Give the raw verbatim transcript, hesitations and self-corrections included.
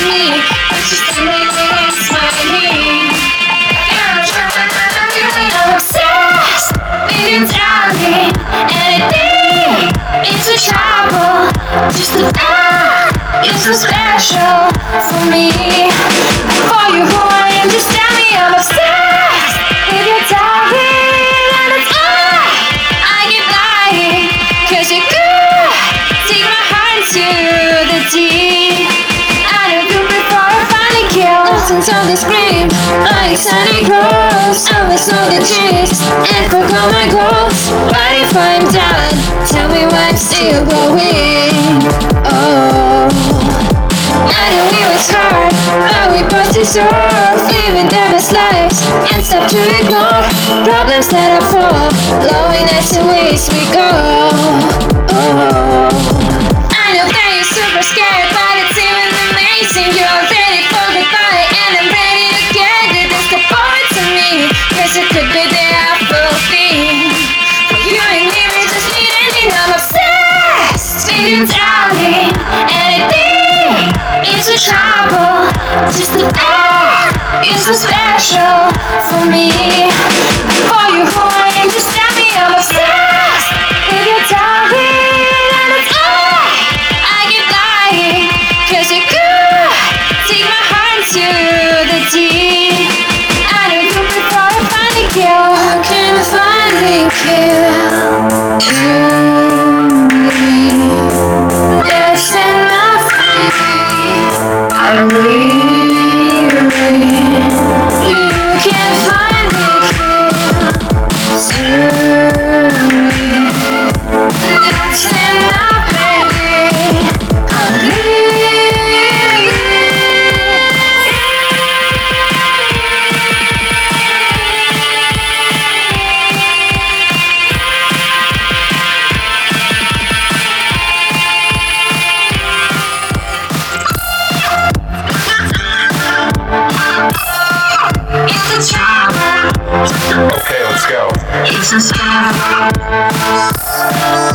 me, but she's standing there and smiling. I'm obsessed with you, darling. Anything into trouble, just to ah, you're so special for me. For you, who I am, just tell me I'm obsessed with you, darling. And it's ah, I keep lying, 'cause you could take my heart to the deep. I know you before I finally kill. Lessons on the scream, like Santa Claus. I was on the gist and forgot my goals. But if I'm done, tell me why I'm still going. Oh, I know it was hard, but we both deserve living their best lives and stop to ignore problems that are full, blowing as the ways we go. Oh, I know that you're super scared, but it's even amazing. You're ready for goodbye, and I'm ready to get it. It's the point to me, 'cause it could be the apple thing. For you and me, we just need ending. I'm obsessed with you, darling. Anything into trouble, just the ah, you're so special for me. For you, who I am, just tell me I'm obsessed with you, darling. And it's ah, I keep lying, 'cause you could take my heart to the deep. I know you before I finally kill. How can I finally kill you? Yes, and my feet are leaving. You can finally kill me. Yes, and my baby are leaving. It's a trouble. Okay, let's go. It's a scam.